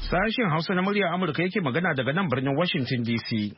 Sashen Hausa na murya Amurka yake magana daga nan birnin Washington DC.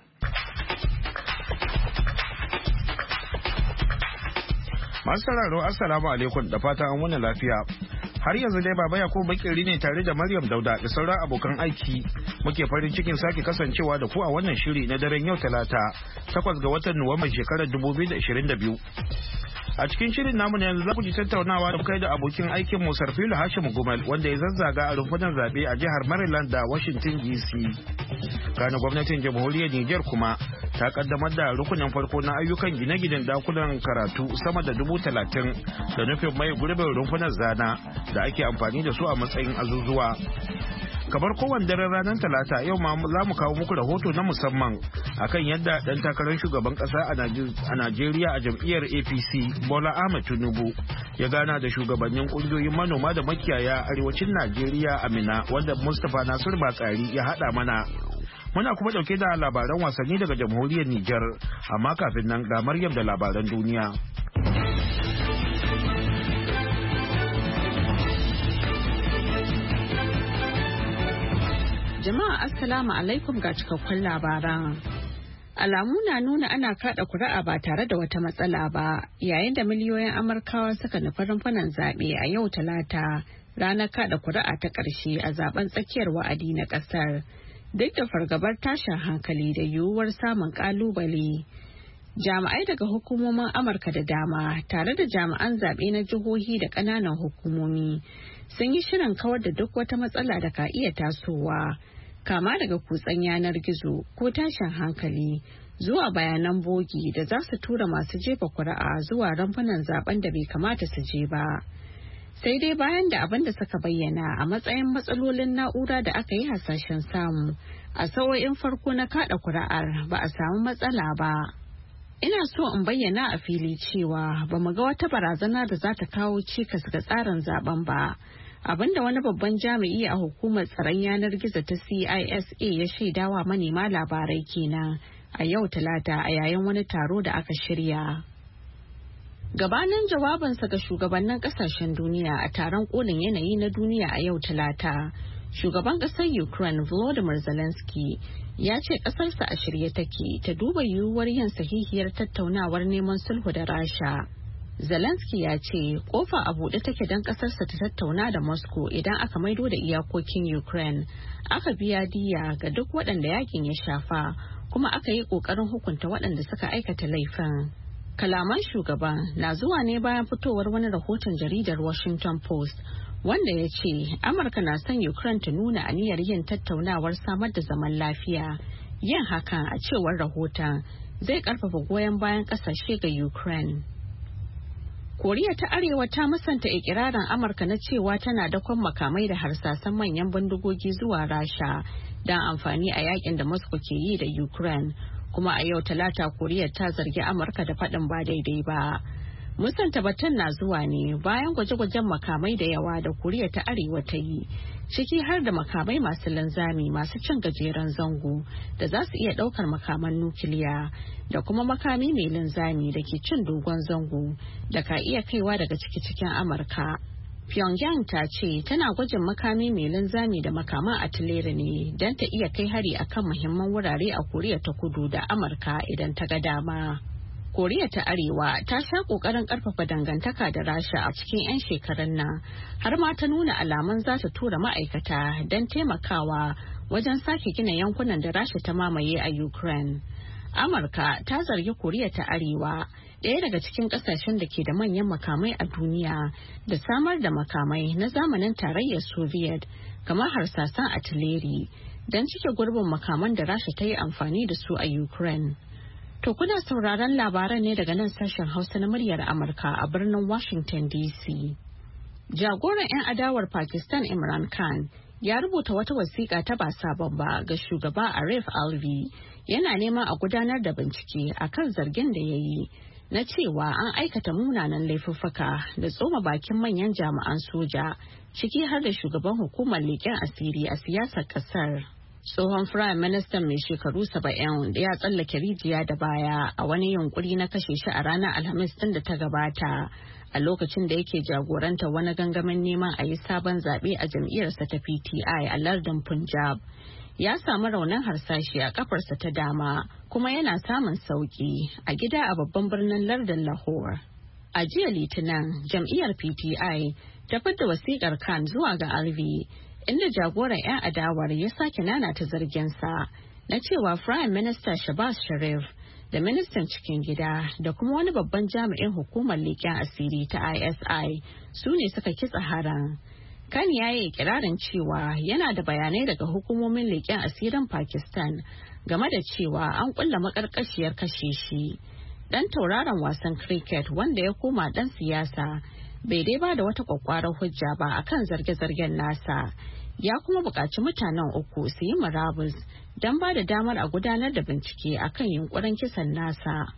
Masu sauraro Assalamu alaikum da fata an wani lafiya. Har yanzu dai Baba Yakubu Bakiri ne tare da Maryam Dauda da sauran abokan aiki. Muke farin cikin sake kasancewa da ku a wannan shiri na daren yau Talata, 8 ga watan Nuwamban shekarar 2022. A cikin shirin namu ne yanzu za ku ji tattaunawa da kai da abokin aikin mu Sarfilu Hashim Gumal wanda ya zazzaga a rumfunan zabe a jihar Maryland da Washington DC. Kana gwamnatin jamhuriyar Niger kuma ta kaddamar da rukunin farko na ayyukan gine-ginen dakunan karatu sama da 30,000 da nufin mai gurbin rumfunan zana da ake amfani da su a matsayin azuzuwa. Kamar kowane daren ranar Talata yau ma za mu kawo muku rahoto na musamman akan yadda dan takarar shugaban kasa a Najeriya a jam'iyyar APC Bola Ahmed Tinubu ya gana da shugabannin kungiyoyin manoma da makiyaya arewacin Najeriya a Minna wanda Mustapha Nasir Batsari ya hada mana. Muna kuma dauke da labaran wasanni daga jamhuriyar Nijar, amma kafin nan ga Maryam da labaran duniya. Jama'a Assalamu alaikum ga cikakkun labaran. Alamu na nuna ana kada kuri'a ba tare da wata matsala ba, yayin da miliyoyin Amurkawa suka nufi rumfunan zaɓe a yau Talata, ranar kada kuri'a ta ƙarshe a zaben tsakiyar wa'adi na ƙasar. Duk da fargabar tashin hankali da yiwuwar samun ƙalubale. Jami'ai daga hukumomin Amurka da dama tare da jami'an zaɓe na jihohi da ƙananan hukumomi sun yi shirin kawar da duk wata matsala da ka iya tasowa, kama daga kutsen yanar gizo ko tashin hankali zuwa bayanan bogi da za su tura masu jefa kuri'a zuwa rumfunan zaben da bai kamata su je ba. Sai dai bayan da abin da suka bayyana a matsayin matsalolin na'ura da aka yi hasashen samu a sa'o'in farko na kada kuri'ar ba a samu matsala ba. Ina so in bayyana a fili cewa ba mu ga wata barazana da za ta kawo cikas ga tsarin zaben ba. Abinda wani babban jami'i a hukumar tsaron yanar gizo ta CISA ya shaidawa manema labarai kenan a yau Talata a yayin wani taro da aka shirya. Gabanin jawabinsa ga shugabannin kasashen duniya a taron kolin yanayi na duniya a yau Talata, shugaban kasar Ukraine Volodymyr Zelensky ya ce kasarsa a shirye take ta duba yiwuwar yin sahihiyar tattaunawar neman sulhu da Rasha. Zelensky ya ce kofa a buɗe take don kasarsa ta tattauna da Moscow idan aka maido da iyakokin Ukraine, aka biya diya ga duk waɗanda yakin ya shafa, kuma aka yi ƙoƙarin hukunta waɗanda suka aikata laifin. Kalaman shugaban na zuwa ne bayan fitowar wani rahoton jaridar Washington Post wanda ya ce Amurka na son Ukraine ta nuna aniyar yin tattaunawar samar da zaman lafiya. Yin hakan a cewar rahoton zai karfafa goyon bayan kasashe ga Ukraine. Koriya ta Arewa ta musanta ikirarin Amurka na cewa tana dakon makamai da harsasan manyan bindigogi zuwa Rasha don amfani a yakin da Moscow ke yi da Ukraine. Kuma a yau Talata Koriya ta zargi Amurka da faɗin ba daidai ba. Musanta batun na zuwa ne bayan gwaje-gwajen makamai da yawa da Koriya ta Arewa ta yi, ciki har da makamai masu linzami masu cin gajeren zango da za su iya ɗaukar makaman nukiliya da kuma makami mai linzami da ke cin dogon zango da ka iya kaiwa daga ciki-cikin Amurka. Pyongyang ta ce tana gwajin makami mai linzami da makaman atileri ne don ta iya kai hari akan muhimman wurare a Koriya ta Kudu da Amurka idan ta ga dama. Koriya ta Arewa ta sha kokarin karfafa dangantaka da Rasha a cikin 'yan shekarun nan, har ma ta nuna alamun za ta tura ma'aikata don taimakawa wajen sake gina yankunan da Rasha ta mamaye a Ukraine. Amurka ta zargi Koriya ta Arewa, ɗaya daga cikin ƙasashen da ke da manyan makamai a duniya, da samar da makamai na zamanin tarayyar Soviet kamar harsasan atileri don cike gurbin makaman da Rasha ta yi amfani da su a Ukraine. To kuna sauraron labaran ne daga nan sashen Hausa na muryar Amurka a birnin Washington DC. Jagoran 'yan adawar Pakistan Imran Khan ya rubuta wata wasiƙa ta ba sabon ba ga shugaba Arif Alvi, yana neman a gudanar da bincike akan zargin da ya yi na cewa an aikata munanan laifuffuka da tsoma bakin manyan jami'an soja, ciki har da shugaban hukumar leƙen asiri a siyasar ƙasar. Tsohon Firayim Ministan mai shekaru 70 da ya tsallake rijiya da baya a wani yunkuri na kashe shi a ranar Alhamis din da ta gabata a lokacin da yake jagoranta wani gangamin neman a yi sabon zaɓe a jam'iyyarsa ta PTI a lardin Punjab. Ya samu raunin harsashi a kafarsa ta dama kuma yana samun sauki a gida a babban birnin lardin Lahore. A jiya Litinin, jam'iyyar PTI ta fidda wasiƙar Khan zuwa ga RV. Inda jagoran 'yan adawar ya sake nanata zarginsa na cewa Prime Minister Shahbaz Sharif da ministan cikin gida da kuma wani babban jami'in hukumar leƙen asiri ta ISI su ne suka kitsa haran. Khan ya yi ikirarin cewa yana da bayanai daga hukumomin leƙen asirin Pakistan game da cewa an kulla maƙarƙashiyar kashe shi. Dan tauraron wasan cricket wanda ya koma dan siyasa bai dai ba da wata kwakwarar hujja ba akan zarge-zargen nasa. Ya kuma buƙaci mutanen uku su yi murabus don ba da damar a gudanar da bincike akan yunkurin kisan nasa.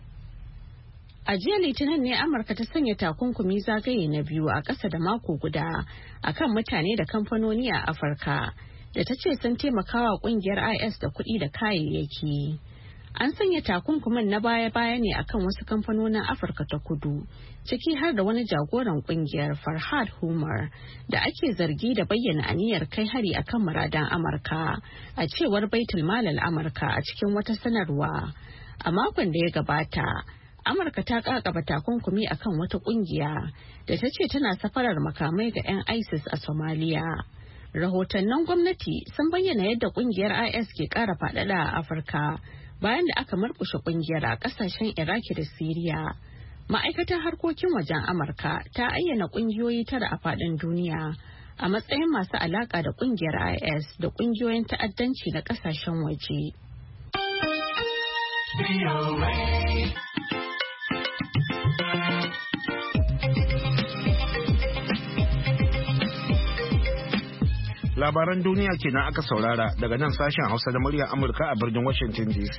A jiya Litinin ne Amurka ta sanya takunkumi zagaye na biyu a ƙasa da mako guda akan mutane da kamfanoni a Afirka da ta ce sun taimakawa ƙungiyar IS da kuɗi da kayayyaki. An sanya takunkumin na baya-baya ne akan wasu kamfanonin Afirka ta Kudu, ciki har da wani jagoran kungiyar Farhad Humar da ake zargi da bayyana aniyar kai hari akan muradan Amurka, a cewar Baitul Malal Amurka a cikin wata sanarwa. A makon da ya gabata, Amurka ta kakaba takunkumi akan wata kungiya da ta ce tana safarar makamai ga 'yan ISIS a Somalia. Rahotannin gwamnati sun bayyana yadda kungiyar IS ke ƙara faɗaɗa a Afirka. Bayan da aka murkushe kungiyar a kasashen Iraki da Siriya. Ma'aikatar harkokin wajen Amurka ta ayyana kungiyoyi tara a faɗin duniya a matsayin masu alaka da kungiyar IS da kungiyoyin ta'addanci na kasashen waje. Labaran duniya kenan aka saurara daga nan sashen Hausa da muryar Amurka a birnin Washington DC.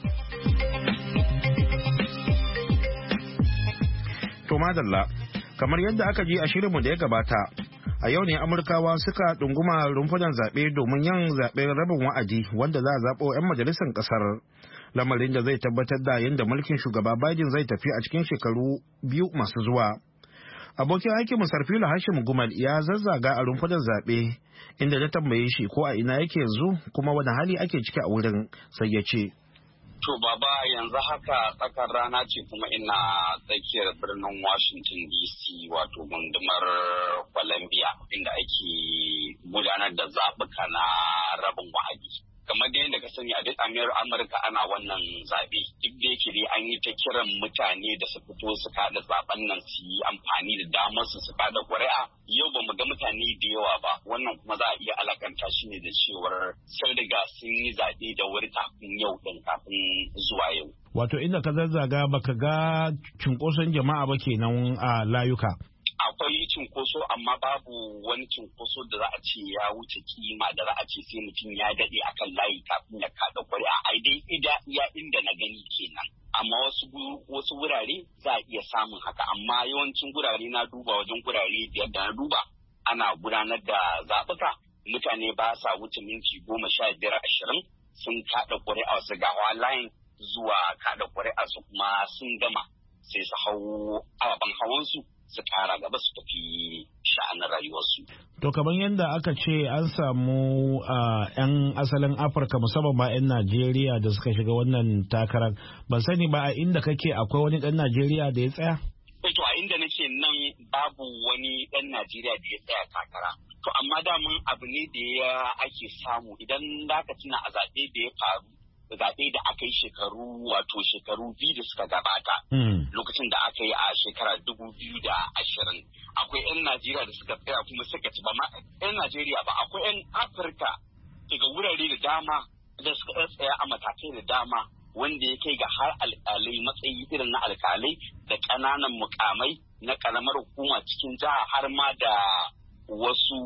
To madalla, kamar yadda aka ji a shirinmu da ya gabata, a yau ne Amurkawa suka ɗunguma rumfunan zaɓe domin yin zaɓen rabin wa'adi wanda za a zaɓo 'yan majalisar ƙasar. Lamarin da zai tabbatar da yadda mulkin shugaba Biden zai tafi a cikin shekaru biyu masu zuwa. Abokin aikin Sarfila Hashim Gumal ya zazzaga a rumfunan zaɓe inda na tambaye shi ko a ina yake yanzu kuma wani hali ake ciki a wurin, sai ya ce. To baba, yanzu haka tsakar rana ce kuma ina tsakiyar birnin Washington DC wato gundumar Columbia inda ake gudanar da zaɓuka na rabin wa'adi. Kamar da yadda ka sani a duk Amurka ana wannan zaɓe, duk da yake dai an yi ta kiran mutane da su fito su kada zaɓen nan su yi amfani da damar su kada ƙuri'a. Yau ba mu ga mutane da yawa ba, wannan kuma za a iya alakanta shi ne da cewar sun riga sun yi zaɓe da wuri kafin yau ɗin kafin zuwa yau. Wato inda ka zazzaga baka ga cunkoson jama'a ba kenan a layuka. Akwai cinkoso amma babu wani cinkoso da za a ce ya wuce kima da za a ce sai mutum ya daɗe akan layi kafin ya kaɗa ƙuri'a. Ai dai iya inda na gani kenan. Amma wasu wurare za a iya samun haka, amma yawancin gurare na duba wajen gurare biyar da na duba ana gudanar da zaɓuka. Mutane ba sa wuce minti 15-20 sun kaɗa ƙuri'a su gawa layin zuwa kaɗa ƙuri'a su kuma sun gama sai su hau ababen hawansu su kara gaba su tafi sha'anin rayuwarsu. To kamar yadda aka ce an samu 'yan asalin Afirka musamman ma 'yan Najeriya da suka shiga wannan takarar, ban sani ba a inda kake akwai wani ɗan Najeriya da ya tsaya? To a inda nake nan babu wani ɗan Najeriya da ya tsaya takara. To amma daman abu ne da ya ake samu idan za ka tuna a zaɓe da ya faru. Zaɓe da aka yi shekaru biyu da suka gabata lokacin da aka yi a shekara 2020 akwai 'yan Najeriya da suka tsaya kuma suka ci ba ma 'yan Najeriya ba akwai 'yan Afirka daga wurare da dama da suka tsaya a matakai da dama wanda ya kai ga har alƙalai matsayi irin na alƙalai da ƙananan mukamai na ƙaramar hukuma cikin jiha har ma da wasu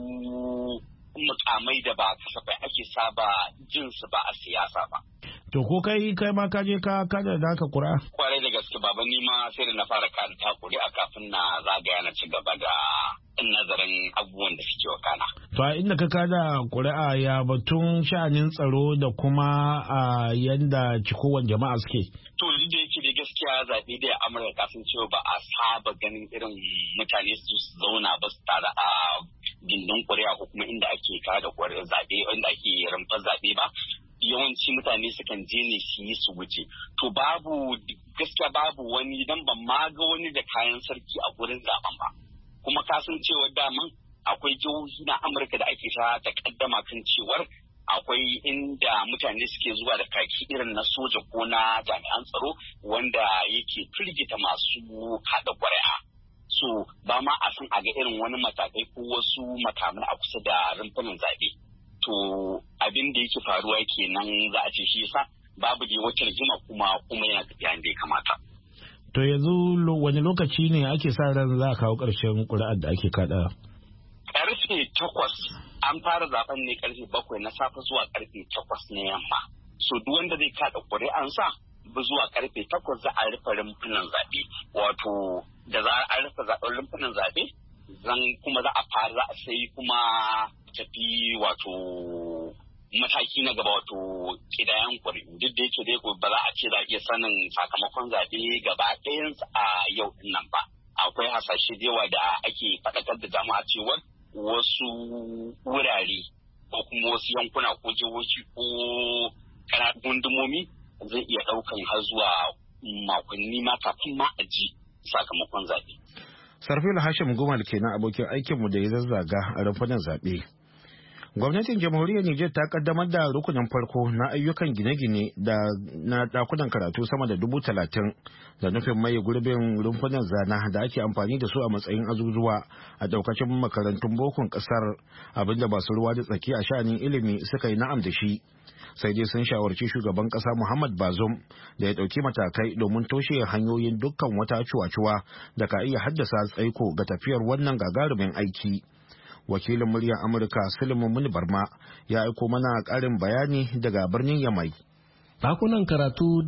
mukamai da ba kasafai ake saba jinsu ba a siyasa ba. To ko kai ma ka je ka kada naka kura? Kwarai da gaske baba, ni ma sai da na fara kada ta kuri'a kafin na zagaya na ci gaba da nazarin abubuwan da suke wakana. To a inda ka kada ƙuri'a ya batun sha'anin tsaro da kuma a yanda cikowan jama'a suke. To duk da yake da gaskiya zaɓe da Amurka kasan cewa ba a saba ganin irin mutane su zauna ba su tare a gindin ƙuri'a ko kuma inda ake kada ƙuri'a zaɓe inda ake rumfar zaɓe ba. Yawanci mutane sukan je ne su yi su wuce. To gaskiya babu wani dan ban ma ga wani da kayan sarki a gurin zaben ba. Kuma kasan cewa daman akwai jihohi na Amurka da ake ta takaddama kan cewar akwai inda mutane suke zuwa da kaki irin na soja ko na jami'an tsaro wanda yake firgita masu kada ƙuri'a. So ba ma a san a ga irin wani matakai ko wasu makamai a kusa da rumfunan zaɓe. To abin da yake faruwa kenan za a ce shi yasa babu da wata rigima kuma yana tafiya da ya kamata. To yanzu wani lokaci ne ake sa ran za a kawo ƙarshen ƙuri'ar da ake kada? Karfe 8 an fara zaben ne karfe 7 na safe zuwa karfe 8 na yamma. So duk wanda zai kada ƙuri'ansa zuwa karfe 8 za a rufe rumfunan zaɓe. Wato da za a rufe rumfunan zaɓe zan kuma za a fara za a sai kuma tafi wato mataki na gaba wato kidayan ƙuri'u duk da yake dai ba za a ce za a iya sanin sakamakon zaɓe gaba ɗayansa a yau din nan ba. Akwai hasashe da yawa da ake faɗakar da jama'a cewa wasu wurare ko kuma wasu yankuna ko jihohi ko gundumomi zai iya ɗaukan har zuwa makonni ma kafin ma a ji sakamakon zaɓe. Sarfila Hashim Gumal kenan abokin aikinmu da ya zazzaga a rumfunan zaɓe. Gwamnatin jamhuriyar Nijar ta kaddamar da rukunin farko na ayyukan gine-gine da na dakunan karatu sama da 30,000 da nufin maye gurbin rumfunan zana da ake amfani da su a matsayin azuzuwa a daukacin makarantun bokon kasar, abinda masu ruwa da tsaki a sha'anin ilimi suka yi na'am da shi. Sai dai sun shawarci shugaban kasa Muhammad Bazoum da ya dauki matakai domin toshe hanyoyin dukkan wata cuwa-cuwa da ka iya haddasa tsaiko ga tafiyar wannan gagarumin aiki. Wakilin muryar Amurka Sulaiman Muni Barma ya aiko mana ƙarin bayani daga birnin Yamai. Ɗakunan karatu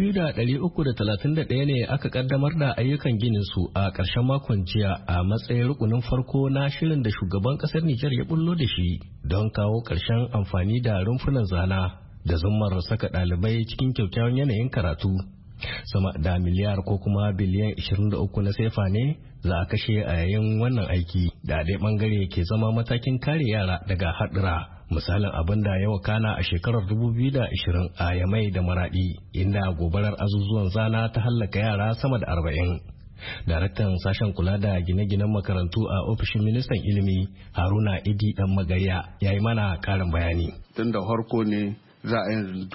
2,331 ne aka kaddamar da ayyukan ginin su a ƙarshen makon jiya a matsayin rukunin farko na shirin da shugaban ƙasar Nijar ya bullo da shi don kawo ƙarshen amfani da rumfunan zana da zummar saka ɗalibai cikin kyakkyawan yanayin karatu. Sama da miliyar ko kuma biliyan 23 na sefa ne za a kashe a yayin wannan aiki da dai bangare ke zama matakin kare yara daga haɗura. Misalin abin da ya wakana a shekarar 2020 a Yamai da Maradi inda gobarar azuzuwan zana ta hallaka yara sama da 40. Daraktan sashen kula da gine-ginen makarantu a ofishin ministan ilimi Haruna Idi Dan Magariya ya yi mana karin bayani. Tun da harko ne za a yi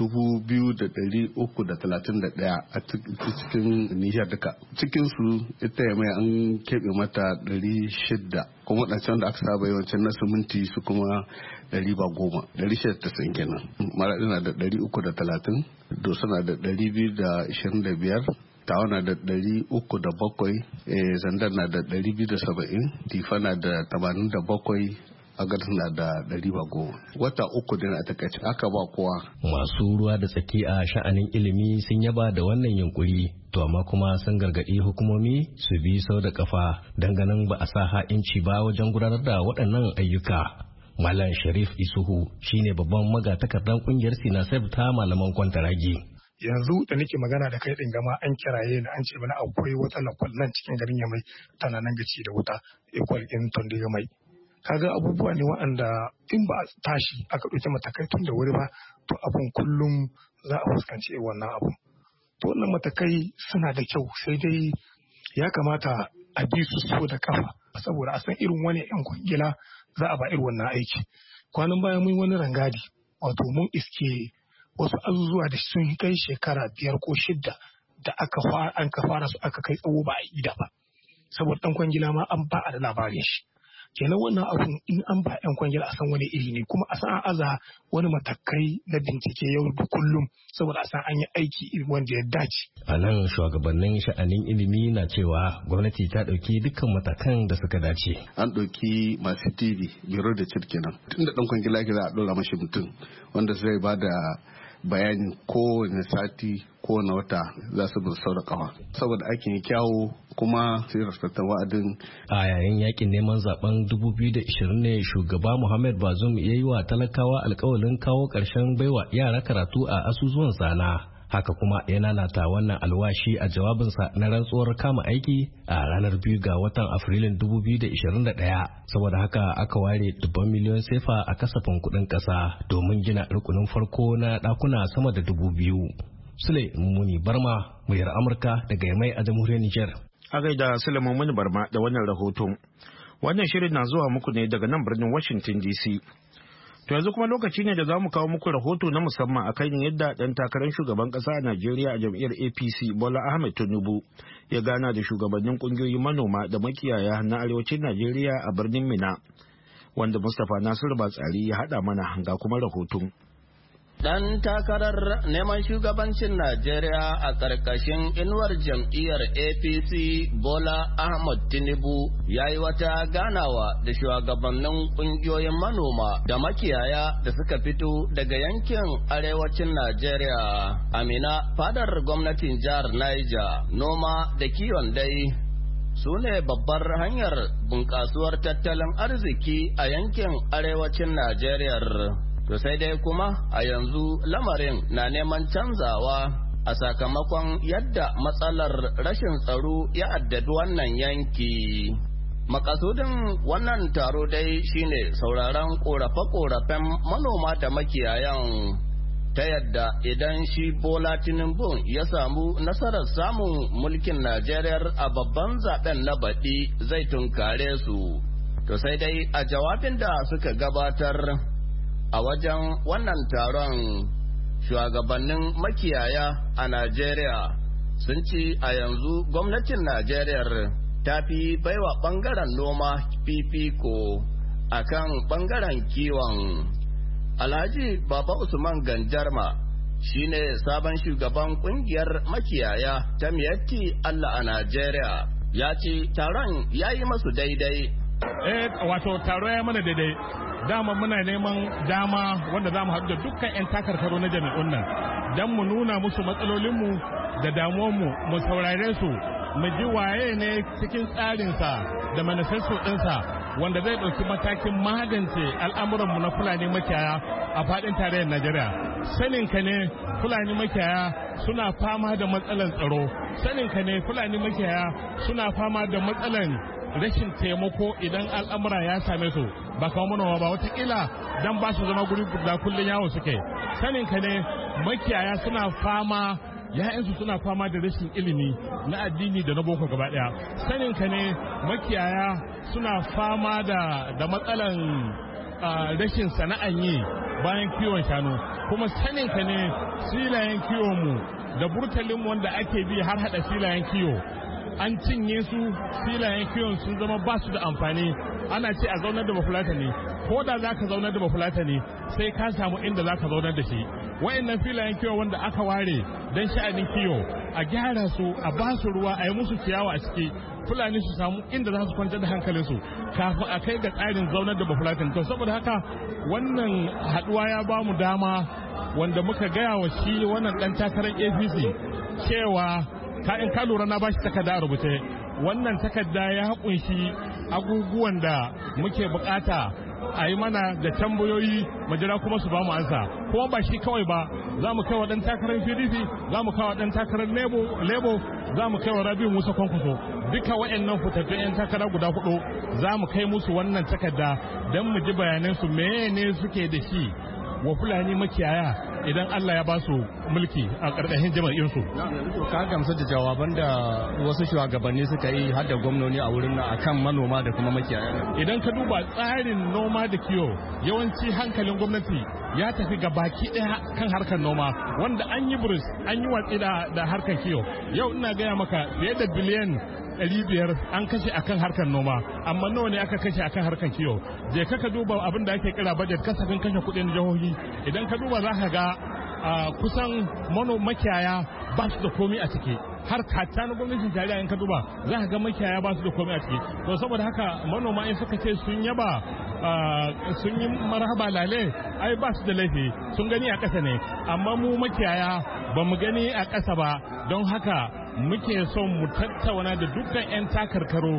2,331 a cikin Nijar duka. Cikinsu ita ya mai an keɓe mata 600 kuma waɗancan da aka saba yawancin na siminti su kuma 110 690 kenan. Maraɗi na da 330, Dosa na da 225, Tawa na da 307, Zandar na da 270, Difa na da 87, agar na da 110. Wata uku din a takaice aka ba kowa. Masu ruwa da tsaki a sha'anin ilimi sun yaba da wannan yunkuri, to amma kuma sun gargaɗi hukumomi su bi sau da kafa ganin ba a sa ha'inci ba wajen gudanar da waɗannan ayyuka. Malam Sharif Isuhu shine babban magatakardan kungiyar Sinasef ta malaman kwantaragi. Yanzu da nake magana da kai din gama an kiraye ni an ce mana akwai wata lakwal nan cikin garin Yamai tana nan gaci da wuta equal in Tondo Yamai. Kaga abubuwa ne waɗanda in ba a tashi aka ɗauki matakai tun da wuri ba to abun kullum za a fuskanci wannan abu. To wannan matakai suna da kyau sai dai ya kamata a bi su so da kafa saboda a san irin wani 'yan kwangila za a ba irin wannan aiki. Kwanan baya mun wani rangadi wato mun iske wasu azuzuwa da sun kai shekara 5 ko 6 da an ka fara su aka kai tsawo ba a yi da ba saboda ɗan kwangila ma an ba a da labarin shi. Kenan wannan abun in an ba 'yan kwangila a san wani iri ne kuma a san an aza wani matakai na bincike yau da kullum saboda a san an yi aiki wanda ya dace. A nan shugabannin sha'anin ilimi na cewa gwamnati ta ɗauki dukkan matakan da suka dace. An ɗauki masu TV biro da cir kenan tun da ɗan kwangila ke za a ɗora mashi mutum wanda zai ba da bayani kowane sati kowane wata za su bi sau da kafa saboda aikin kyawu kuma sai respectan wa'adin. A yayin yakin neman zaben 2020 ne shugaba Muhammad Bazoum ya yi wa talakawa alkawalin kawo ƙarshen baiwa yara karatu a asusuwan sana. Haka kuma ya nanata wannan alwashi a jawabinsa na rantsuwar kama aiki a ranar 2 ga watan Afrilun 2021. Saboda haka aka ware dubban miliyon sefa a kasafin kuɗin ƙasa domin gina rukunin farko na ɗakuna sama da 2,000. Sule Mumuni Barma, muryar Amurka daga Yamai a jamhuriyar Nijar. A gaida Sule Mumuni Barma da wannan rahoton. Wannan shirin na zuwa muku ne daga nan birnin Washington DC. To yanzu kuma lokaci ne da za mu kawo muku rahoto na musamman a kan yadda ɗan takarar shugaban ƙasa a Najeriya a jam'iyyar APC Bola Ahmed Tinubu ya gana da shugabannin ƙungiyoyin manoma da makiyaya na arewacin Najeriya a birnin Mina, wanda Mustapha Nasiru Batsari ya haɗa mana ga kuma rahoton. Dan takarar neman shugabancin Najeriya a ƙarƙashin inuwar jam'iyyar APC Bola Ahmed Tinubu ya yi wata ganawa da shugabannin ƙungiyoyin manoma da makiyaya da suka fito daga yankin arewacin Najeriya. Amina, fadar gwamnatin jihar Niger, noma da kiwon dai su ne babbar hanyar bunƙasuwar tattalin arziki a yankin arewacin Najeriya. To sai dai kuma a yanzu lamarin na neman canzawa a sakamakon yadda matsalar rashin tsaro ya addabi wannan yanki. Makasudin wannan taro dai shine sauraron korafe-korafen manoma da makiyayan ta yadda idan shi Bola Tinubu ya samu nasarar samun mulkin Najeriya a babban zaben na baɗi zai tunkare su. To sai dai a jawabin da suka gabatar a wajen wannan taron, shugabannin makiyaya a Najeriya sun ce a yanzu gwamnatin Najeriya ta fi baiwa ɓangaren noma fifiko a kan ɓangaren kiwon. Alhaji Baba Usman Ganjarma shine sabon shugaban ƙungiyar makiyaya ta Miyatti Allah a Najeriya, ya ce taron ya yi masu daidai. Wato taro ya mana daidai. Dama muna neman dama wanda za mu haɗu da dukkan 'yan takarkaro na jami'un nan don mu nuna musu matsalolinmu da damuwanmu, mu saurare su, mu ji waye ne cikin tsarinsa da manifesto ɗinsa wanda zai ɗauki matakin magance al'amuranmu na Fulani makiyaya a faɗin tarayyar Najeriya. Saninka ne Fulani makiyaya suna fama da matsalan tsaro, saninka ne Fulani makiyaya suna fama da matsalan rashin taimako idan al'amura ya same su, ba kawo manoma ba, watakila dan ba su zama guri guda kullum yawo suke. Saninka ne makiyaya suna fama, ya'yansu suna fama da rashin ilimi na addini da na boko gaba daya. Saninka ne makiyaya suna fama da matsalan rashin sana'an yi bayan kiwon shanu, kuma saninka ne filayen kiwonmu da burtalinmu wanda ake bi har hada filayen kiwo an cinye su, filayen kiwon sun zama ba su da amfani. Ana ce a zaunar da bafulatani, ko da za ka zaunar da bafulatani sai ka samu inda za ka zaunar da shi. Wa'annan filayen kiwo wanda aka ware don sha'anin kiwo a gyara su, a ba su ruwa, a yi musu ciyawa a ciki, Fulani su samu inda za su kwantar da hankalinsu kafin a kai ga tsarin zaunar da bafulatani. To saboda haka wannan haduwa ya ba mu dama wanda muka gaya wa shi wannan dan takarar APC cewa in ka lura na bashi takarda a rubuce, wannan takarda ya kunshi abubuwan da muke bukata a yi mana da tambayoyi majira kuma su ba mu ansa. Kuma ba shi kawai ba, za mu kai wa dan takarar PDP, za mu kai wa dan takarar Lebo, za mu kai wa Rabiu Musa Kwankwaso, duka waɗannan fitattun 'yan takara guda 4 za mu kai musu wannan takarda don mu ji bayanansu ne suke da shi wa Fulani makiyaya idan Allah ya ba su mulki a ƙarƙashin jama'insu. Ka gamsu da jawaban da wasu shugabanni suka yi har da gwamnoni a wurin nan akan manoma da kuma makiyaya. Idan ka duba tsarin noma da kiwo, yawanci hankalin gwamnati ya tafi ga baki ɗaya kan harkar noma, wanda an yi buris, an yi watsi da harkar kiwo. Yau ina gaya maka fiye da biliyan 500 an kashe akan harkar noma, amma nawa ne aka kashe akan harkar kiwo? Je ka duba abin da ake kira budget, kasafin kashe kuɗin jihohi. Idan ka duba za ka ga kusan makiyaya ba su da komai a ciki, har kata na gwamnatin tarayya in ka duba za ka ga makiyaya ba su da komai a ciki. To saboda haka manoma in suka ce sun yaba sun yi marhaba lale ai ba su da laifi sun gani a ƙasa ne, amma mu makiyaya ba mu gani a ƙasa ba. Don haka muke son mu tattauna da dukkan 'yan takarkaro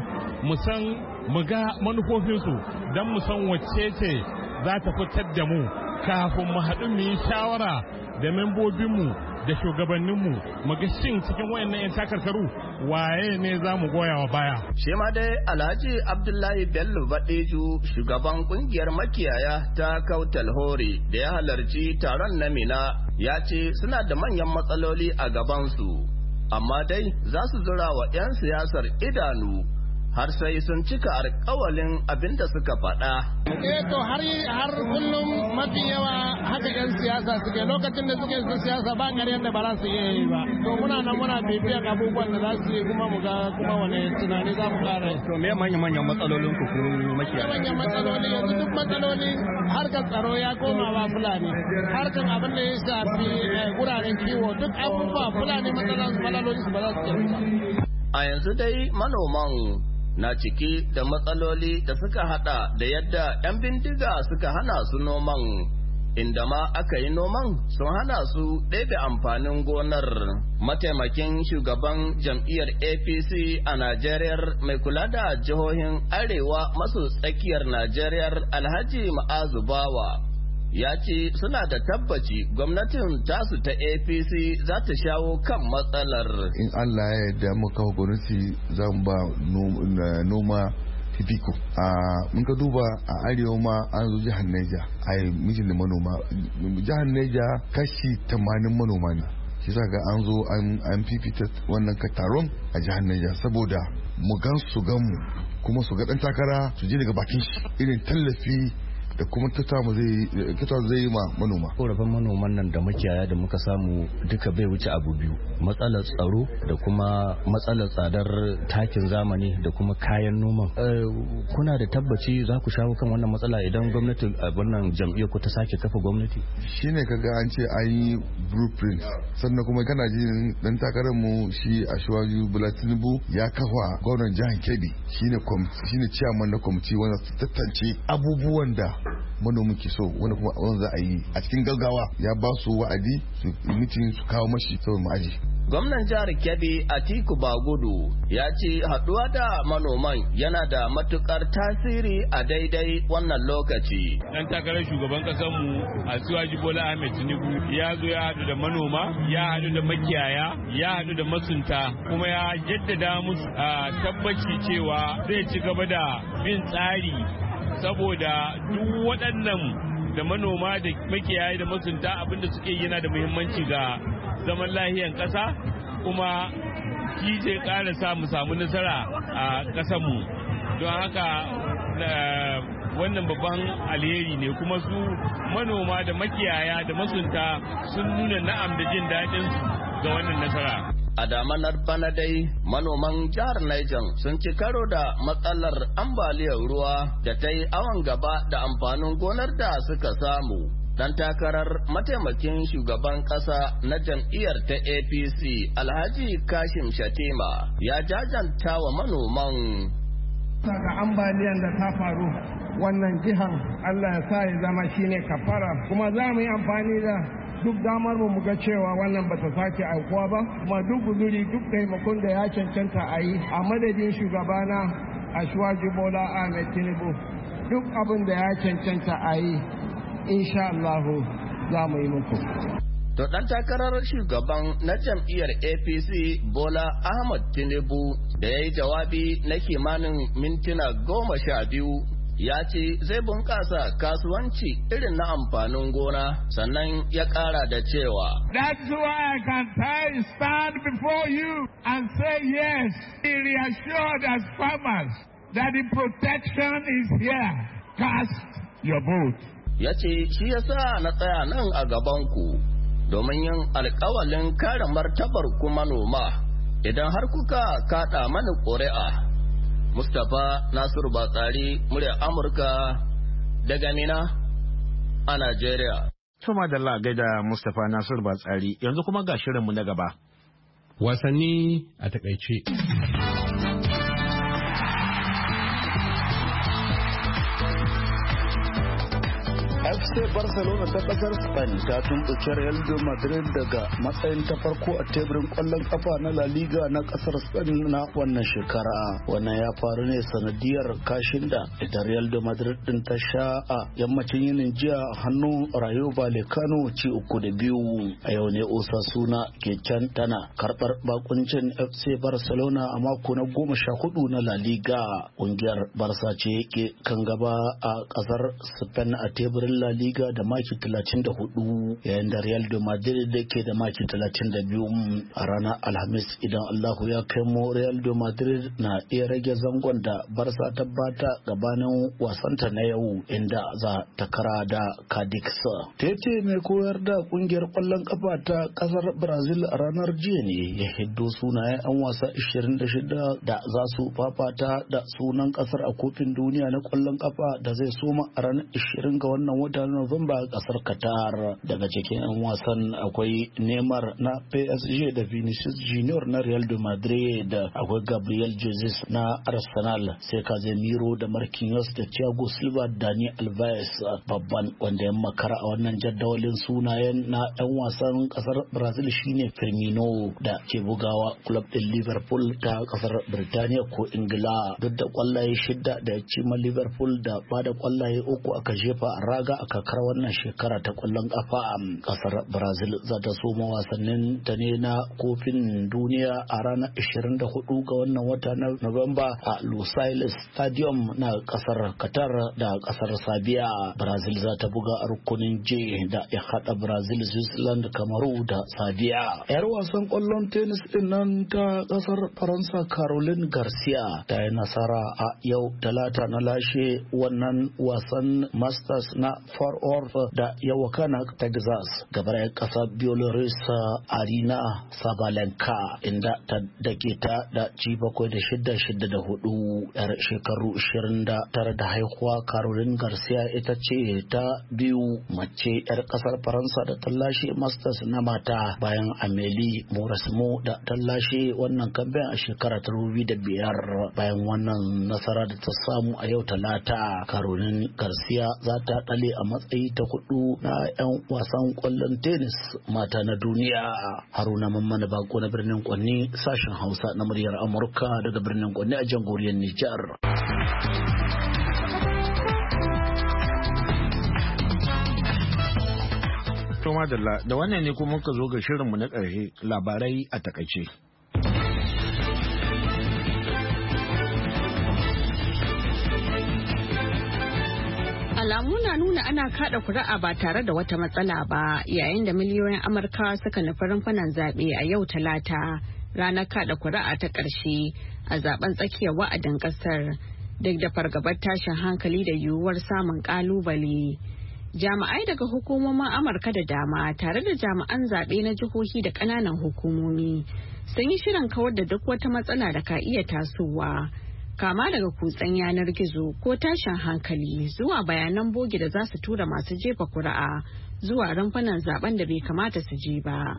mu ga manufofinsu don mu san wacce ce za ta fitar da mu kafin mu haɗu mu yi shawara da membobinmu da shugabanninmu mu ga shin cikin wayannan 'yan takarkaru waye ne za mu goya wa baya. Shi ma dai Alhaji Abdullahi Bello Badeju shugaban kungiyar makiyaya ta Kautal Hore da ya halarci taron na Mina ya ce suna da manyan matsaloli a gabansu, amma dai za su zura wa 'yan siyasar idanu har sai sun cika alƙawalin abin da suka faɗa. To har kullum mafi yawa haka 'yan siyasa suke, lokacin da suke su siyasa ba ƙaryar da ba za su iya yi ba. To muna bibiyar abubuwan da za su yi kuma mu ga kuma wane tunani za mu ƙara. To me manyan matsalolin ku makiyaya? Manyan matsaloli yanzu duk matsaloli harkar tsaro ya koma ba Fulani. Harkar abin da ya shafi guraren kiwo duk abubuwa Fulani matsaloli su ba za su iya. A yanzu dai manoman na ciki da matsaloli da suka hada da yadda 'yan bindiga suka hana su noman, inda ma aka yi noman sun hana su ɗebe amfanin gonar. Mataimakin shugaban jam'iyyar APC a Najeriya mai kula da jihohin Arewa maso tsakiyar Najeriya Alhaji Ma'azu Bawa ya ce suna da tabbaci gwamnatin tasu ta APC za ta shawo kan matsalar. In Allah ya yarda muka gwamnati zan ba noma fifiko. Mun ka duba a arewa ma an zo jihar Neja a yi mijin da manoma. Jihar Neja kashi 80 manoma ne. Shi sa ga an zo an fifita wannan taron a jihar Neja saboda mu gan su gan mu kuma su ga dan takara su je daga bakin shi irin tallafi da kuma tattara zai yi ma manoma. Korafin manoman nan da makiyaya da muka samu duka bai wuce abu biyu, matsalar tsaro da kuma matsalar tsadar takin zamani da kuma kayan noman. Kuna da tabbaci za ku shawo kan wannan matsala idan gwamnati wannan jam'iyyar ku ta sake kafa gwamnati? Shine kaga an ce an yi blueprint, sannan kuma kana jin dan takarar mu shi Ashwaju Bola Tinubu ya kafa gwamnan jihar Kebbi shine chairman na kwamiti wanda tattance abubuwan da manomin ke so wani kuma wanda za a yi a cikin gaggawa. Ya ba su wa'adi su mitin su kawo mashi saboda ma'aji. Gwamnan jihar Kebbi Atiku Bagudu ya ce haɗuwa da manoman yana da matukar tasiri a daidai wannan lokaci. Dan takarar shugaban mu Asiwaji Bola Ahmed Tinubu ya zo ya haɗu da manoma, ya haɗu da makiyaya, ya haɗu da masunta, kuma ya jaddada musu tabbaci cewa zai ci gaba da bin tsari saboda duk waɗannan da manoma da makiyaya da masunta abinda suke yana da muhimmanci ga zaman lahiyan ƙasa, kuma shi zai ƙara sa mu samu nasara a ƙasarmu. Don haka wannan babban alheri ne, kuma su manoma da makiyaya da masunta sun nuna na'am da jin daɗin ga wannan nasara. A damanar bana dai manoman jihar Niger sun ci karo da matsalar ambaliyar ruwa da ta yi awon gaba da amfanin gonar da suka samu. Dan takarar mataimakin shugaban kasa na jam'iyyar ta APC Alhaji Kashim Shatima ya jajanta wa manoman. Daga ambaliyan da ta faru wannan jihar Allah ya sa ya zama shine kafara, kuma za mu yi amfani da duk damar mu ga cewa wannan bata sake aukuwa ba, kuma duk guduri duk taimakon da ya cancanta a yi a madadin shugabana Ashwaju Bola Ahmed Tinubu, duk abin da ya cancanta a yi insha Allah za mu yi muku. To dan takarar shugaban na jam'iyyar APC Bola Ahmed Tinubu da ya yi jawabi na kimanin mintuna 12 ya ce zai bunƙasa kasuwanci irin na amfanin gona, sannan ya ƙara da cewa That's why I can stand before you and say yes, be reassured as farmers that the protection is here. Cast your vote. Ya ce shi yasa na tsaya nan a gabanku domin yin alƙawalin kare martabar ku manoma idan har kuka kaɗa mani ƙuri'a. Mustapha Nasiru Batsari, muryar Amurka daga Mina a Najeriya. Tuma da Allah gaida Mustapha Nasiru Batsari, yanzu kuma ga shirinmu na gaba. Wasanni a takaice. FC Barcelona ta kasar Spain ta tumɓuke Real Madrid daga matsayin ta farko a teburin kwallon kafa na La Liga na kasar Spain na wannan shekara. Wannan ya faru ne sanadiyar kashin da ita Real Madrid din ta sha a yammacin yinin jiya hannun Rayo Vallecano ci 3-2. A yau ne Osasuna ke can tana karɓar bakuncin FC Barcelona a mako na 14 na La Liga. Ƙungiyar Barca ce ke kan gaba a kasar Spain a teburin La Liga da maki 34 yayin da Real Madrid ke da maki 32. A ranar Alhamis idan Allahu ya kai mu Real Madrid na iya rage zangon da Barca ta bata gabanin wasanta na yau inda za ta kara da Cadix. Tete mai koyar da kungiyar kwallon kafa ta kasar Brazil a ranar jiya ne ya hiddo sunayen 'yan wasa 26 da za su fafata da sunan kasar a kofin duniya na kwallon kafa da zai soma a ranar 20 ga wannan watan Nuwamba a kasar Qatar. Daga cikin 'yan wasan akwai Neymar na PSG da Vinicius Junior na Real Madrid, akwai Gabriel Jesus na Arsenal, sai Casemiro da Marquinhos da Thiago Silva da Dani Alves. Babban wanda ya makara a wannan jadawalin sunayen na 'yan wasan kasar Brazil shine Firmino da ke bugawa club din Liverpool ta kasar Birtaniya ko Ingila. Duk da kwallaye 6 da ya ci ma Liverpool da bada kwallaye 3 aka jefa a raga a kakar wannan shekara ta kwallon kafa. Kasar Brazil za ta soma wasannin ta ne na kofin duniya a ranar 24 ga wannan wata na Nuwamba a Lusail Stadium na kasar Qatar da kasar Sabiya. Brazil za ta buga a rukunin J da ya hada Brazil, Switzerland, Kamaru da Sabiya. Yar wasan kwallon tennis din nan ta kasar Faransa Caroline Garcia ta yi nasara a yau Talata na lashe wannan wasan Masters na Fort Worth da ya wakana Texas gabar ya kasa Belarus Arina Sabalenka inda ta dake ta da ci 7-6, 6-4. Yar shekaru 29 da haihuwa Caroline Garcia ita ce ta biyu mace yar kasar Faransa da ta lashe Masters na mata bayan Amélie Mauresmo da ta lashe wannan kamben a shekara 2005. Bayan wannan nasara da ta samu a yau Talata, Caroline Garcia za ta dale a matsayi ta 4 na 'yan wasan kwallon tennis mata na duniya. Haruna Mamman Bako na birnin Kwanni, sashen Hausa na muryar Amurka daga birnin Kwanni a jamhuriyar Nijar. To madalla, da wannan ne kuma muka zo ga shirinmu na ƙarshe, labarai a takaice. Alamu na nuna ana kada kuri'a ba tare da wata matsala ba yayin da miliyoyin Amurkawa suka nufi rumfunan zaɓe a yau Talata, ranar kada kuri'a ta ƙarshe a zaben tsakiyar wa'adin ƙasar, duk da fargabar tashin hankali da yiwuwar samun ƙalubale. Jami'ai daga hukumomin Amurka da dama tare da jami'an zaɓe na jihohi da ƙananan hukumomi sun yi shirin kawar da duk wata matsala da ka iya tasowa, kama daga kutsen yanar gizo ko tashin hankali zuwa bayanan bogi da za su tura masu jefa kuri'a zuwa rumfunan zaben da bai kamata su je ba.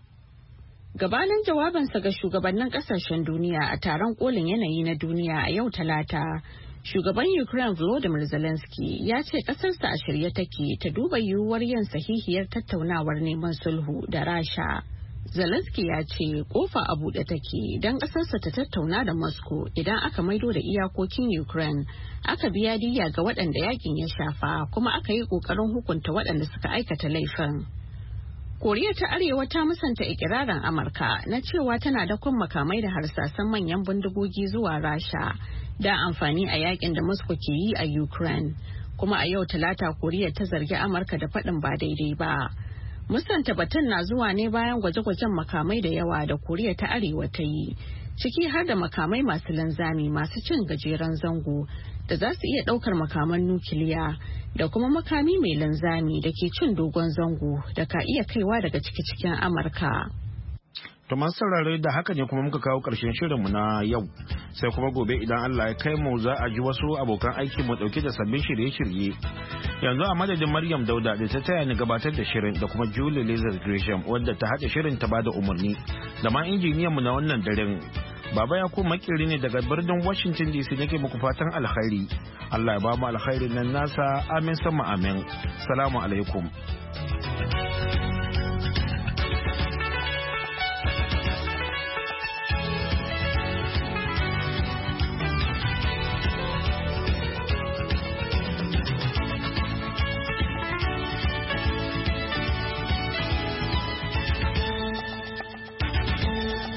Gabanin jawabinsa ga shugabannin kasashen duniya a taron kolin yanayi na duniya a yau Talata, shugaban Ukraine Volodymyr Zelensky ya ce kasarsa a shirye take ta duba yiwuwar yin sahihiyar tattaunawar neman sulhu da Rasha. Zelensky ya ce kofa a buɗe take don ƙasarsa ta tattauna da Moscow idan aka maido da iyakokin Ukraine, aka biya diyya ga waɗanda yakin ya shafa, kuma aka yi ƙoƙarin hukunta waɗanda suka aikata laifin. Koriya ta Arewa ta musanta ikirarin Amurka na cewa tana da kun makamai da harsasan manyan bindigogi zuwa Rasha da amfani a yakin da Moscow ke yi a Ukraine, kuma a yau Talata Koriya ta zargi Amurka da faɗin ba daidai ba. Musanta batun na zuwa ne bayan gwaje-gwajen makamai da yawa da Koriya ta Arewa ta yi, ciki har da makamai masu linzami masu cin gajeren zango da za su iya ɗaukar makaman nukiliya da kuma makami mai linzami da ke cin dogon zango da ka iya kaiwa daga cikin Amurka. To masu saurare da haka ne kuma muka kawo ƙarshen shirinmu na yau, sai kuma gobe idan Allah ya kai mu za a ji wasu abokan aiki mu ɗauke da sabbin shirye-shirye. Yanzu a madadin Maryam Dauda da ta taya ni gabatar da shirin da kuma Julie Lizard Gresham wadda ta haɗa shirin ta bada umarni da ma injiniyanmu na wannan daren. Baba ya kuma makiri ne daga birnin Washington DC nake muku fatan alkhairi. Allah ya ba mu alkhairin nan nasa, amin sama amin. Salamu alaikum.